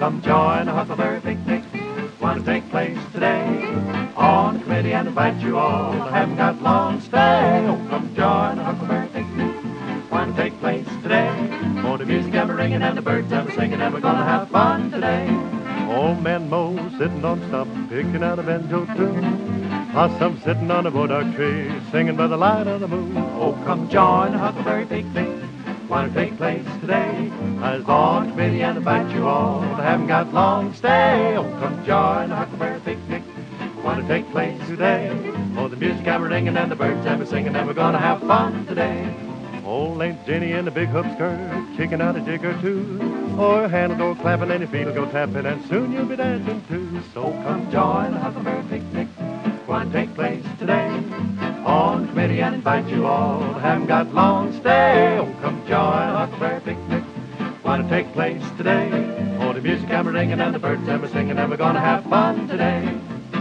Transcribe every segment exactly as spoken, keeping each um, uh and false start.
come join a Huckleberry picnic. Want to take place today on the committee and invite you all. I haven't got long to stay. Oh, come join a Huckleberry picnic. Want to take place today. For the music ever ringing and the birds ever singing, and we're gonna have fun today. Old man Mo sitting on the stump, picking out a banjo tune. Possum sitting on a burdock tree, singing by the light of the moon. Oh, come join a Huckleberry picnic. Want to take place today. I was on committee and invite you all. I haven't got long to stay. Oh, come join a Huckleberry picnic. Want to take place today. Oh, the music ever ringing and the birds ever singing, and we're gonna have fun today. Old Aunt Jenny in the big hoop skirt, kicking out a jig or two. Or your hand will go clapping and your feet will go tapping, and soon you'll be dancing too. So Come join a Huckleberry picnic. Want to take place today. On committee and invite you all. I haven't got long to stay. Oh, come join a Huckleberry picnic. Want to take place today. Oh, the music ever ringing and the birds ever singing, and we're gonna have fun today.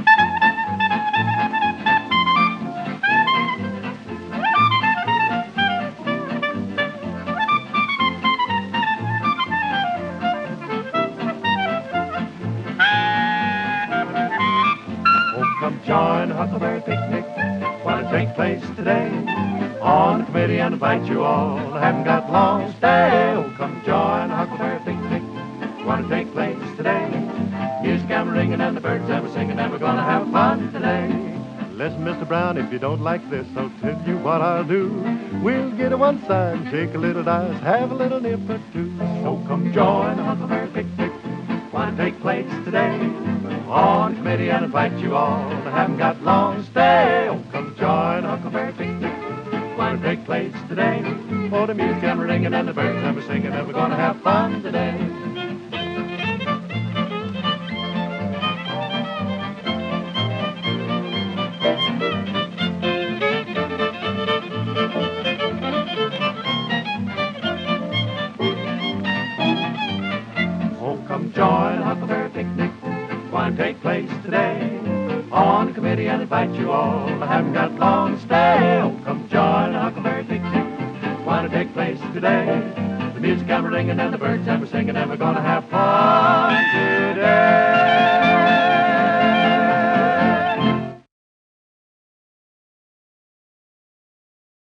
Come join a Huckleberry picnic. Want to take place today. On the committee and invite you all. I haven't got long to stay. Oh, come join a Huckleberry picnic. Want to take place today. Music ever ringing and the birds ever singing, and we're gonna have fun today. listen, Mister Brown, if you don't like this, I'll tell you what I'll do. We'll get to one side and shake a little dice, have a little nip or two. So come join the Huckleberry picnic. Want to take place today. On committee and invite you all. I haven't got long to stay. Oh, come join the Huckleberry picnic. Want to take place today. For the music ever ringing and the birds ever singing, and we're gonna have fun today. Oh, come join the Huckleberry picnic. Want to take place today. On the committee and invite you all. I haven't got long to stay. Oh, come join the Huckleberry picnic. Want to take place today. The music ever ringing and the birds ever singing, and we're gonna have fun today.